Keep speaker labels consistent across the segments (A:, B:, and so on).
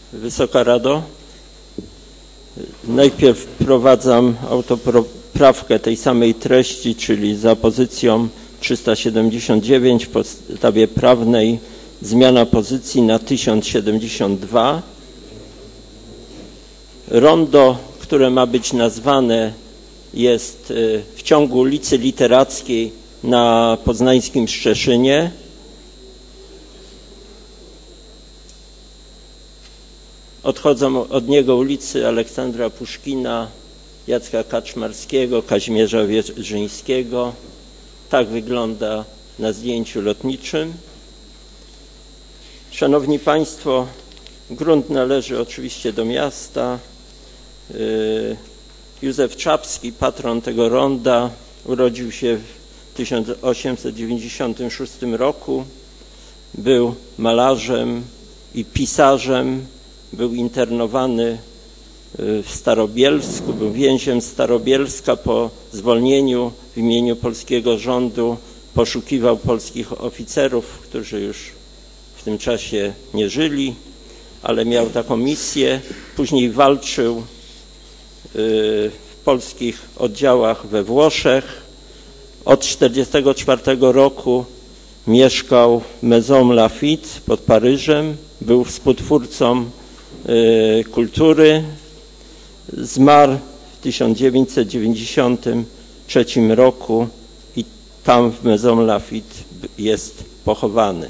A: Wysoka Rado, najpierw wprowadzam autopoprawkę tej samej treści, czyli za pozycją 379 w podstawie prawnej zmiana pozycji na 1072. Rondo, które ma być nazwane, jest w ciągu ulicy Literackiej na poznańskim Szczeszynie. Odchodzą od niego ulicy Aleksandra Puszkina, Jacka Kaczmarskiego, Kazimierza Wierzyńskiego. Tak wygląda na zdjęciu lotniczym. Szanowni Państwo, grunt należy oczywiście do miasta. Józef Czapski, patron tego ronda, urodził się w 1896 roku. Był malarzem i pisarzem. Był internowany w Starobielsku, był więźniem Starobielska. Po zwolnieniu w imieniu polskiego rządu poszukiwał polskich oficerów, którzy już w tym czasie nie żyli, ale miał taką misję. Później walczył w polskich oddziałach we Włoszech. Od 1944 roku mieszkał w Maison Lafitte pod Paryżem. Był współtwórcą kultury. Zmarł w 1993 roku i tam w Maison Lafitte jest pochowany.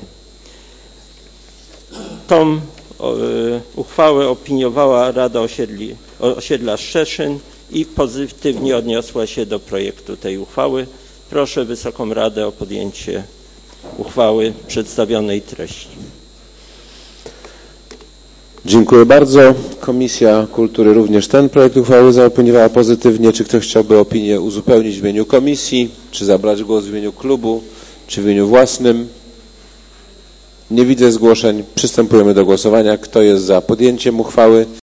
A: Tą uchwałę opiniowała Rada Osiedla Szczeszyn i pozytywnie odniosła się do projektu tej uchwały. Proszę Wysoką Radę o podjęcie uchwały przedstawionej treści.
B: Dziękuję bardzo. Komisja Kultury również ten projekt uchwały zaopiniowała pozytywnie. Czy ktoś chciałby opinię uzupełnić w imieniu komisji, czy zabrać głos w imieniu klubu, czy w imieniu własnym? Nie widzę zgłoszeń. Przystępujemy do głosowania. Kto jest za podjęciem uchwały?